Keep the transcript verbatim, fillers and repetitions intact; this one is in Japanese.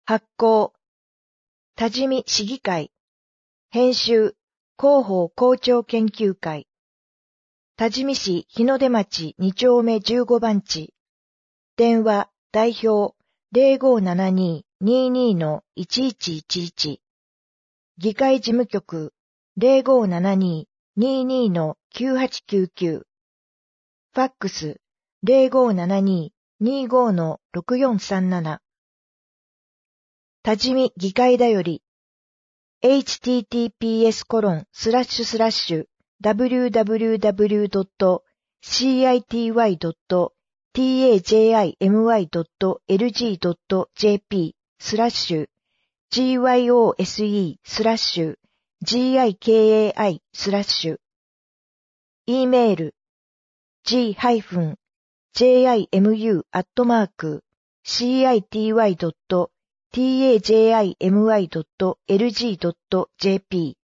発行、多治見市議会。編集、広報校長研究会。多治見市日の出町に丁目じゅうご番地。電話、代表、ゼロごーななにーにーにーのいちいちいちいち。議会事務局、ゼロごーななにーにーにーのきゅうはちきゅうきゅう。ファックス、ゼロごーななにーにーごーのろくよんさんなな。多治見議会だより、エイチティーティーピーエスコロンスラッシュスラッシュダブリューダブリューダブリュードットシーアイティーワイドットタジムワイドットエルジードットジェーピースラッシュ ジーワイオーエスイースラッシュ ジーアイケーエーアイ スラッシュ E メール ジージェーアイエムユー アットマーク シーアイティーワイドットタジムワイドットエルジードットジェーピー